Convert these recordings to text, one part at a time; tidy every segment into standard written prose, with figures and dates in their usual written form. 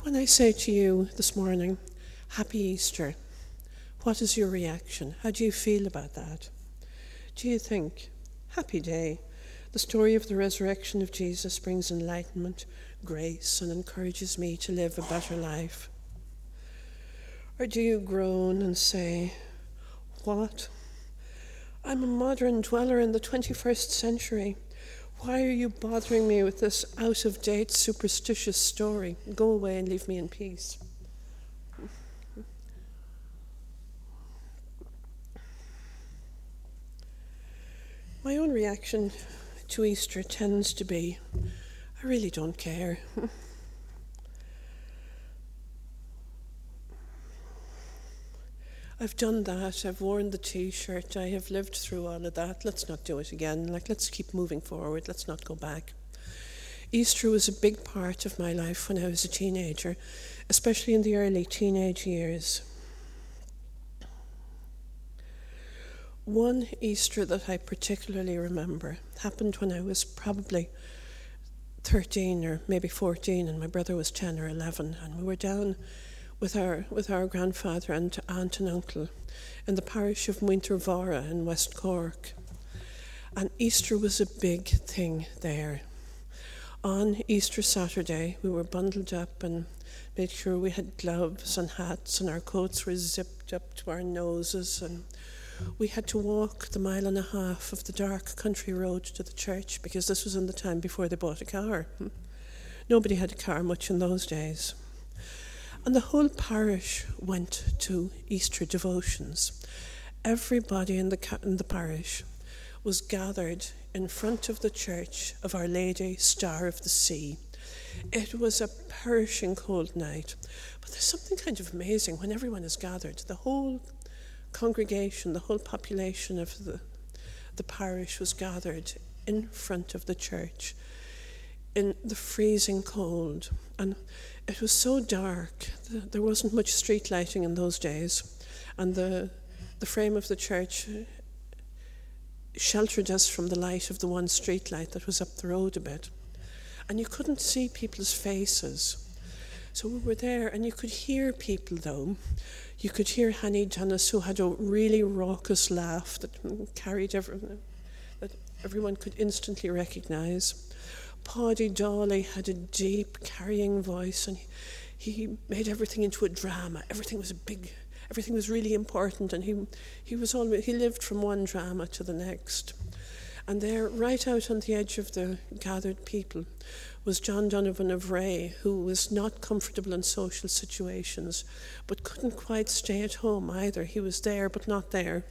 When I say to you this morning, Happy Easter, what is your reaction? How do you feel about that? Do you think, happy day, the story of the resurrection of Jesus brings enlightenment, grace, and encourages me to live a better life? Or do you groan and say, what? I'm a modern dweller in the 21st century. Why are you bothering me with this out-of-date superstitious story? Go away and leave me in peace. My own reaction to Easter tends to be, I really don't care. I've done that, I've worn the t-shirt, I have lived through all of that. Let's not do it again. Let's keep moving forward, let's not go back. Easter was a big part of my life when I was a teenager, especially in the early teenage years. One Easter that I particularly remember happened when I was probably 13 or maybe 14 and my brother was 10 or 11, and we were down with our grandfather and aunt and uncle in the parish of Muintervora in West Cork. And Easter was a big thing there. On Easter Saturday, we were bundled up and made sure we had gloves and hats and our coats were zipped up to our noses, and we had to walk the 1.5 miles of the dark country road to the church because this was in the time before they bought a car. Nobody had a car much in those days. And the whole parish went to Easter devotions. Everybody in the parish was gathered in front of the church of Our Lady, Star of the Sea. It was a perishing cold night, but there's something kind of amazing when everyone is gathered. The whole congregation, the whole population of the parish was gathered in front of the church in the freezing cold. And it was so dark, there wasn't much street lighting in those days, and the frame of the church sheltered us from the light of the one street light that was up the road a bit. And you couldn't see people's faces. So we were there, and you could hear people though. You could hear Hanny Dennis, who had a really raucous laugh that carried everyone, that everyone could instantly recognise. Paddy Dawley had a deep, carrying voice, and he made everything into a drama. Everything was really important, and he lived from one drama to the next. And there, right out on the edge of the gathered people, was John Donovan of Ray, who was not comfortable in social situations, but couldn't quite stay at home either. He was there, but not there.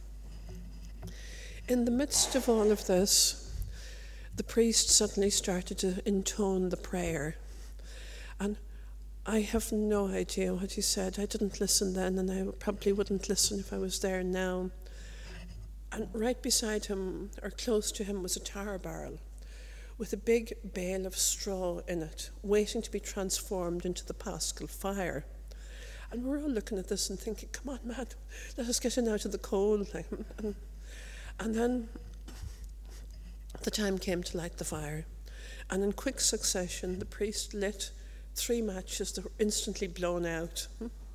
In the midst of all of this, the priest suddenly started to intone the prayer. And I have no idea what he said. I didn't listen then, and I probably wouldn't listen if I was there now. And right beside him, or close to him, was a tar barrel with a big bale of straw in it, waiting to be transformed into the paschal fire. And we're all looking at this and thinking, come on, man, let us get in out of the cold. And then the time came to light the fire. And in quick succession, the priest lit 3 matches that were instantly blown out.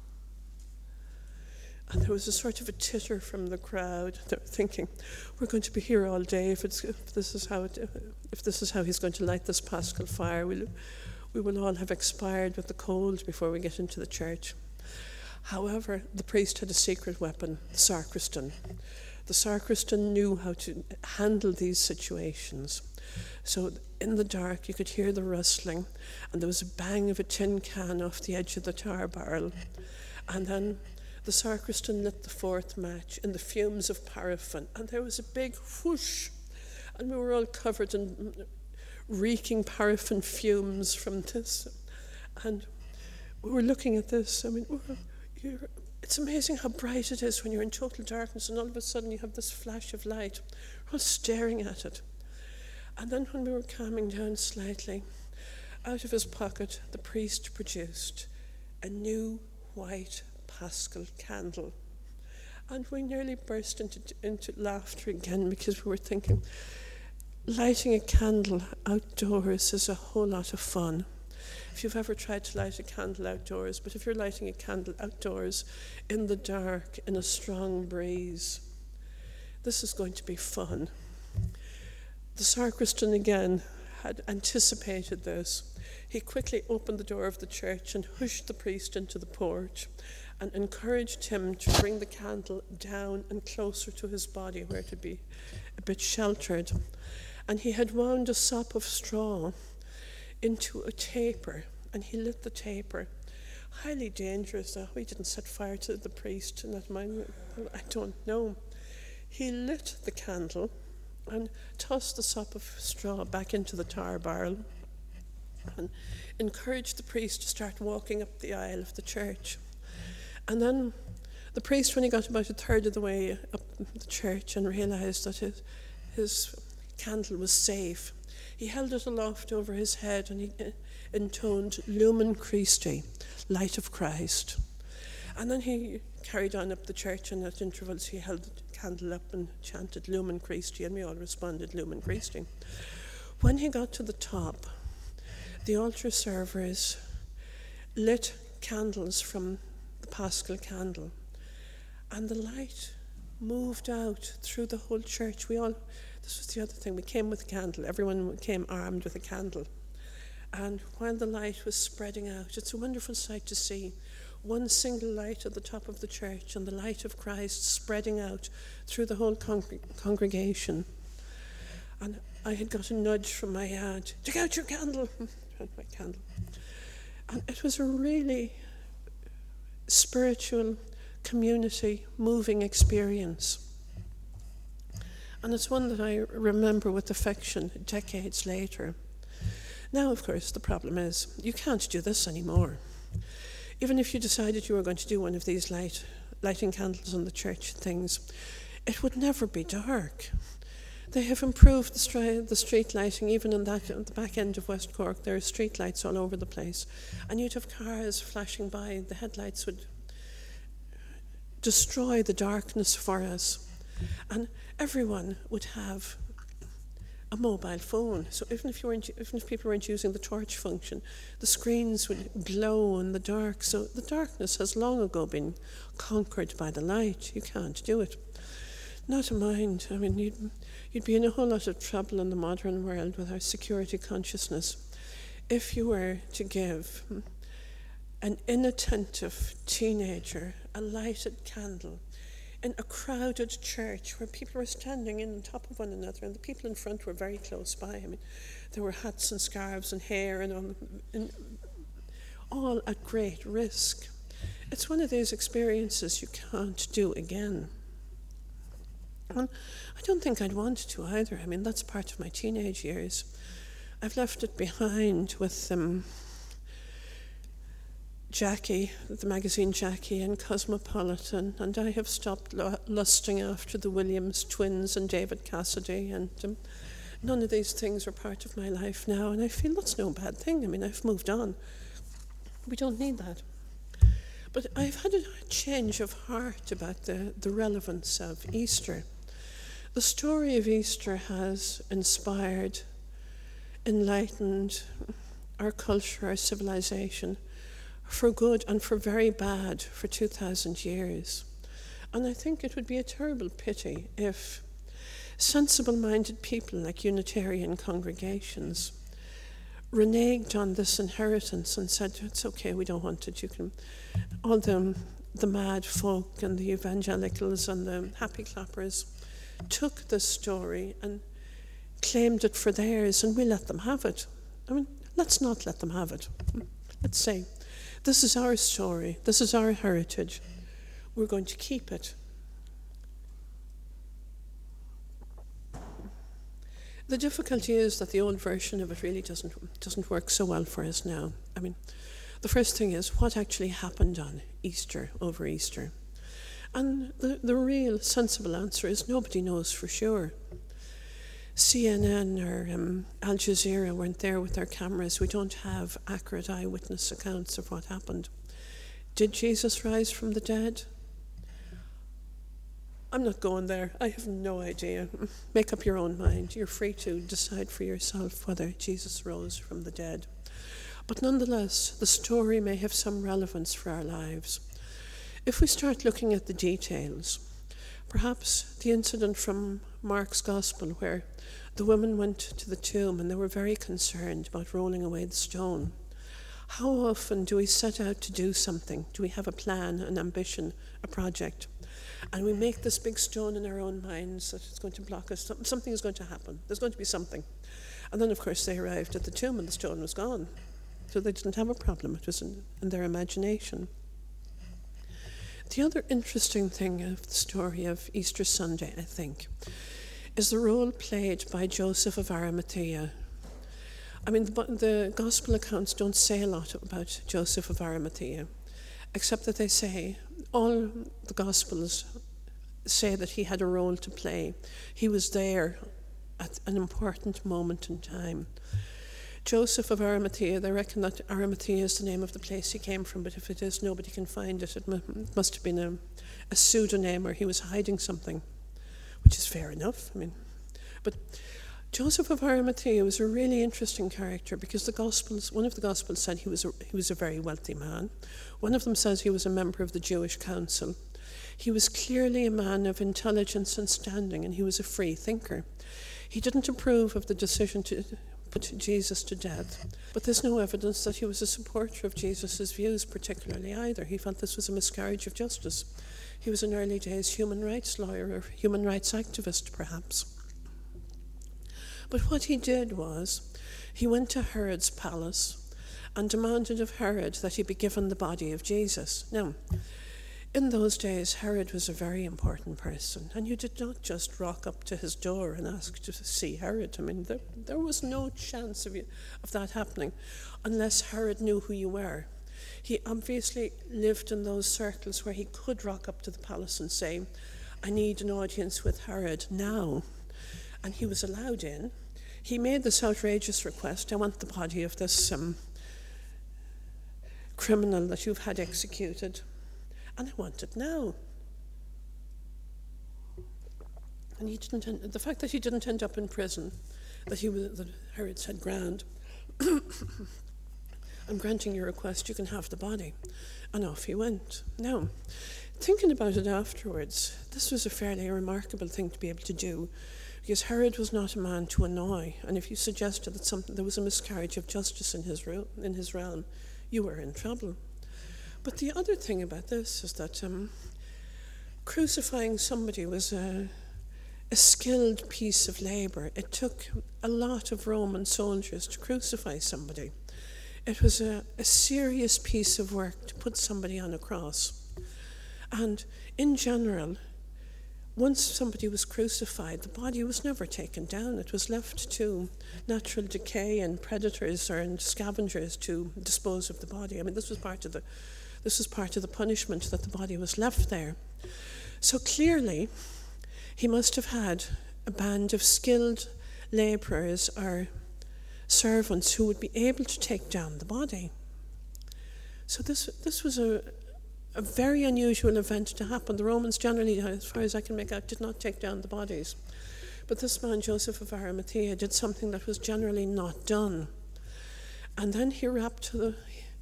And there was a sort of a titter from the crowd. They were thinking, we're going to be here all day if this is how he's going to light this paschal fire. We will all have expired with the cold before we get into the church. However, the priest had a secret weapon, the sacristan. The sacristan knew how to handle these situations. So in the dark, you could hear the rustling, and there was a bang of a tin can off the edge of the tar barrel. And then the sacristan lit the 4th match in the fumes of paraffin, and there was a big whoosh, and we were all covered in reeking paraffin fumes from this. And we were looking at this. I mean, it's amazing how bright it is when you're in total darkness, and all of a sudden you have this flash of light. We're all staring at it. And then when we were calming down slightly, out of his pocket, the priest produced a new white paschal candle. And we nearly burst into laughter again, because we were thinking, lighting a candle outdoors is a whole lot of fun. if you've ever tried to light a candle outdoors, but if you're lighting a candle outdoors in the dark, in a strong breeze, this is going to be fun. The sacristan again had anticipated this. He quickly opened the door of the church and pushed the priest into the porch and encouraged him to bring the candle down and closer to his body where it would be a bit sheltered. And he had wound a sop of straw into a taper, and he lit the taper. Highly dangerous. We didn't set fire to the priest, and I don't know. He lit the candle and tossed the sop of straw back into the tar barrel and encouraged the priest to start walking up the aisle of the church. And then the priest, when he got about a third of the way up the church and realised that his candle was safe, he held it aloft over his head and he intoned Lumen Christi, Light of Christ. And then he carried on up the church, and at intervals he held the candle up and chanted Lumen Christi, and we all responded Lumen Christi. When he got to the top, the altar servers lit candles from the Paschal candle, and the light moved out through the whole church. This was the other thing, we came with a candle. Everyone came armed with a candle. And while the light was spreading out, it's a wonderful sight to see. One single light at the top of the church and the light of Christ spreading out through the whole congregation. And I had got a nudge from my aunt, take out your candle, my candle. And it was a really spiritual, community, moving experience. And it's one that I remember with affection decades later. Now, of course, the problem is you can't do this anymore. Even if you decided you were going to do one of these lighting candles on the church things, it would never be dark. They have improved the street lighting, even at the back end of West Cork. There are street lights all over the place. And you'd have cars flashing by. The headlights would destroy the darkness for us. And everyone would have a mobile phone. So even if people weren't using the torch function, the screens would glow in the dark. So the darkness has long ago been conquered by the light. You can't do it. Not a mind. I mean, you'd be in a whole lot of trouble in the modern world with our security consciousness if you were to give an inattentive teenager a lighted candle in a crowded church where people were standing in on top of one another, and the people in front were very close by. I mean, there were hats and scarves and hair and all at great risk. It's one of those experiences you can't do again. And I don't think I'd want to either. I mean, that's part of my teenage years. I've left it behind with Jackie, the magazine Jackie, and Cosmopolitan, and I have stopped lusting after the Williams twins and David Cassidy, and none of these things are part of my life now, and I feel that's no bad thing. I mean, I've moved on. We don't need that. But I've had a change of heart about the relevance of Easter. The story of Easter has inspired, enlightened our culture, our civilization, for good and for very bad for 2,000 years. And I think it would be a terrible pity if sensible-minded people like Unitarian congregations reneged on this inheritance and said, it's okay, we don't want it. You can, all the mad folk and the evangelicals and the happy clappers took this story and claimed it for theirs, and we let them have it. I mean, let's not let them have it. Let's say, this is our story, this is our heritage, we're going to keep it. The difficulty is that the old version of it really doesn't work so well for us now. I mean, the first thing is, what actually happened on Easter, over Easter? And the real sensible answer is nobody knows for sure. CNN or Al Jazeera weren't there with their cameras. We don't have accurate eyewitness accounts of what happened. Did Jesus rise from the dead? I'm not going there. I have no idea. Make up your own mind. You're free to decide for yourself whether Jesus rose from the dead. But nonetheless, the story may have some relevance for our lives. If we start looking at the details, perhaps the incident from Mark's Gospel where the women went to the tomb and they were very concerned about rolling away the stone. How often do we set out to do something? Do we have a plan, an ambition, a project? And we make this big stone in our own minds that it's going to block us. Something is going to happen. There's going to be something. And then, of course, they arrived at the tomb and the stone was gone. So they didn't have a problem. It was in their imagination. The other interesting thing of the story of Easter Sunday, I think, is the role played by Joseph of Arimathea. I mean, the gospel accounts don't say a lot about Joseph of Arimathea, except that they say, all the gospels say that he had a role to play. He was there at an important moment in time. Joseph of Arimathea, they reckon that Arimathea is the name of the place he came from, but if it is, nobody can find it. It must have been a pseudonym, or he was hiding something, which is fair enough. But Joseph of Arimathea was a really interesting character because one of the Gospels said he was a very wealthy man. One of them says he was a member of the Jewish council. He was clearly a man of intelligence and standing, and he was a free thinker. He didn't approve of the decision to put Jesus to death, but there's no evidence that he was a supporter of Jesus' views particularly either. He felt this was a miscarriage of justice. He was an early days human rights lawyer or human rights activist, perhaps. But what he did was, he went to Herod's palace and demanded of Herod that he be given the body of Jesus. Now, in those days, Herod was a very important person, and you did not just rock up to his door and ask to see Herod. There was no chance of that happening unless Herod knew who you were. He obviously lived in those circles where he could rock up to the palace and say, I need an audience with Herod now. And he was allowed in. He made this outrageous request, I want the body of this criminal that you've had executed, and I want it now. And the fact that he didn't end up in prison, that Herod said, grand, I'm granting your request, you can have the body. And off he went. Now, thinking about it afterwards, this was a fairly remarkable thing to be able to do, because Herod was not a man to annoy, and if you suggested that there was a miscarriage of justice in his realm, you were in trouble. But the other thing about this is that crucifying somebody was a skilled piece of labor. It took a lot of Roman soldiers to crucify somebody. It was a serious piece of work to put somebody on a cross. And in general, once somebody was crucified, the body was never taken down. It was left to natural decay and predators and scavengers to dispose of the body. This was part of the punishment, that the body was left there. So clearly, he must have had a band of skilled labourers or servants who would be able to take down the body. So this was a very unusual event to happen. The Romans generally, as far as I can make out, did not take down the bodies. But this man, Joseph of Arimathea, did something that was generally not done. And then he wrapped the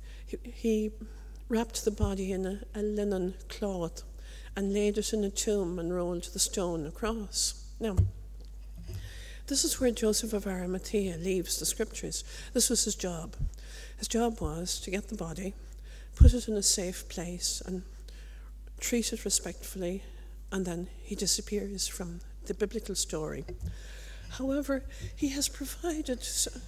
body in a linen cloth and laid it in a tomb and rolled the stone across. Now, this is where Joseph of Arimathea leaves the scriptures. This was his job. His job was to get the body, put it in a safe place and treat it respectfully, and then he disappears from the biblical story. However, he has provided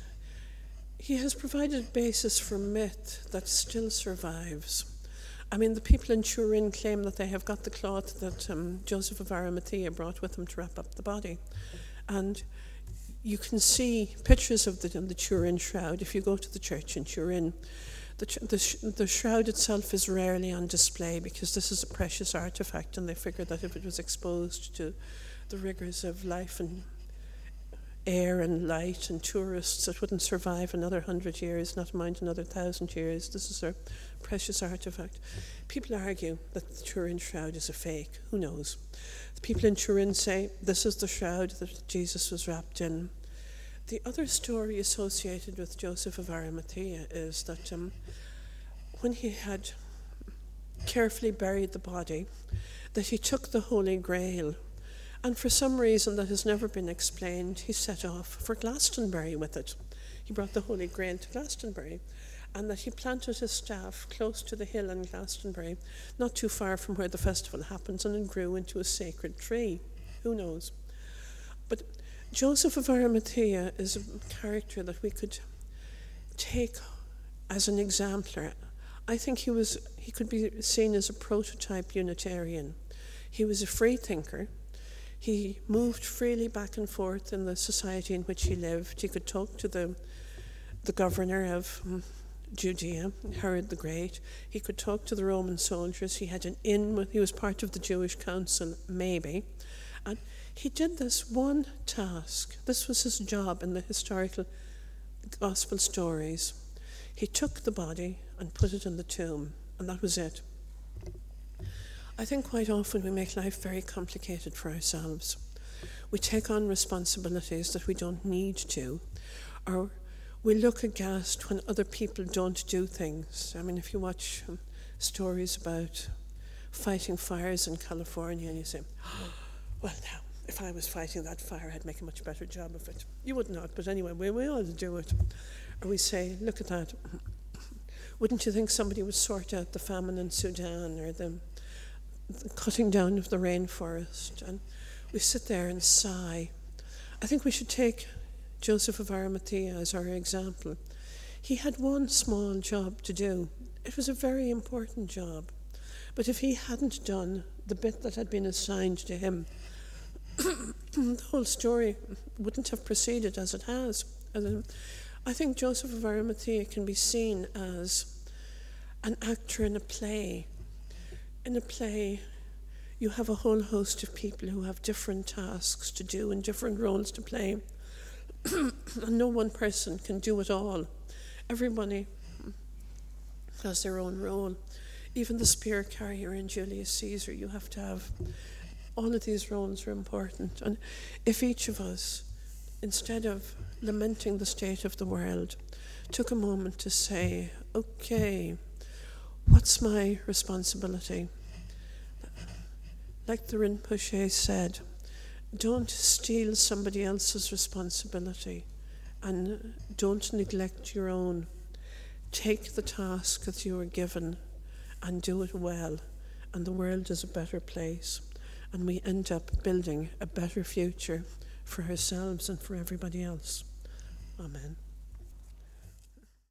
a basis for myth that still survives. The people in Turin claim that they have got the cloth that Joseph of Arimathea brought with him to wrap up the body. And you can see pictures of the Turin shroud if you go to the church in Turin. The shroud itself is rarely on display because this is a precious artifact, and they figured that if it was exposed to the rigors of life and air and light and tourists, it wouldn't survive another 100 years, not mind another 1,000 years. This is a precious artifact. People argue that the Turin shroud is a fake. Who knows? The people in Turin say this is the shroud that Jesus was wrapped in. The other story associated with Joseph of Arimathea is that when he had carefully buried the body, that he took the Holy Grail, and for some reason that has never been explained, he set off for Glastonbury with it. He brought the Holy Grail to Glastonbury, and that he planted his staff close to the hill in Glastonbury, not too far from where the festival happens, and it grew into a sacred tree. Who knows? But Joseph of Arimathea is a character that we could take as an exemplar. I think he could be seen as a prototype Unitarian. He was a free thinker. He moved freely back and forth in the society in which he lived. He could talk to the governor of Judea, Herod the Great. He could talk to the Roman soldiers. He had an inn. He was part of the Jewish council, maybe. And he did this one task. This was his job in the historical gospel stories. He took the body and put it in the tomb, and that was it. I think quite often we make life very complicated for ourselves. We take on responsibilities that we don't need to, or we look aghast when other people don't do things. I mean, if you watch stories about fighting fires in California and you say, oh, well, now, if I was fighting that fire, I'd make a much better job of it. You would not, but anyway, we all do it. Or we say, look at that. Wouldn't you think somebody would sort out the famine in Sudan or the cutting down of the rainforest? And we sit there and sigh. I think we should take Joseph of Arimathea as our example. He had one small job to do. It was a very important job. But if he hadn't done the bit that had been assigned to him, the whole story wouldn't have proceeded as it has. I think Joseph of Arimathea can be seen as an actor in a play. In a play, you have a whole host of people who have different tasks to do and different roles to play. And no one person can do it all. Everybody has their own role. Even the spear carrier in Julius Caesar, you have to have. All of these roles are important. And if each of us, instead of lamenting the state of the world, took a moment to say, okay, what's my responsibility? Like the Rinpoche said, don't steal somebody else's responsibility and don't neglect your own. Take the task that you are given and do it well, and the world is a better place. And we end up building a better future for ourselves and for everybody else. Amen.